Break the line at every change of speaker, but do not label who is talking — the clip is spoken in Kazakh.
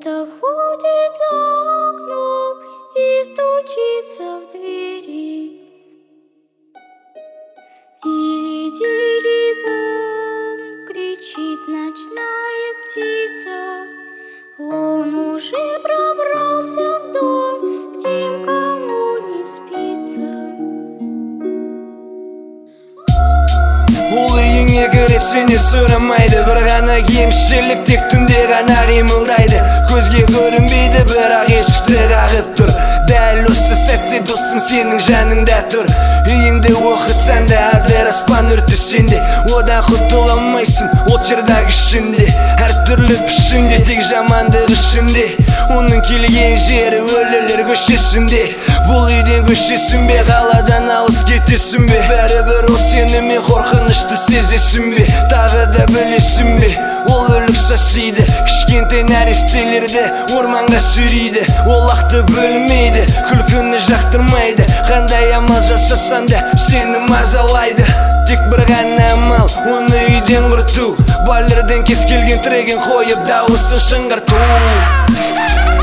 Кто-то ходит за окном и стучится в двери. Дили-дили-бом, кричит ночная птица. Он уже пробрался в дом, где никому не спится.
Ол үйіңе кіріп сені сұрамайды, бір ғана кемшілік тек түнде ғана қимылдайды. Көзге көрінбейді, бірақ есікті қағып тұр. Дәл осы сәтте досым сенің жаныңда тұр. Үйіңде оқытсаң да адыраспан үрті сенде. Одан құтыла алмайсың, от жердегі ішінде. Әртүрлі пішінде, тек жамандық ішінде. Оның келген жері өлілер көшесінде. Бұл үйден көшесің бе, қаладан алыс кетесің бе? Бәрібір ол сені мен қорқынышты сезесің бе? Тағы да білесің бе? Ол өлік жасайды, кішкентай нәрестелерді орманға сүйрейді. Ол ақты бөлмейді, күлкіні жақтырмайды. Қандай амал жасасан да сені мазалайды. Тек бір ғана амал, оны үйден құрту. Балерден кез келген тіреген қойып дауысын шыңғырту.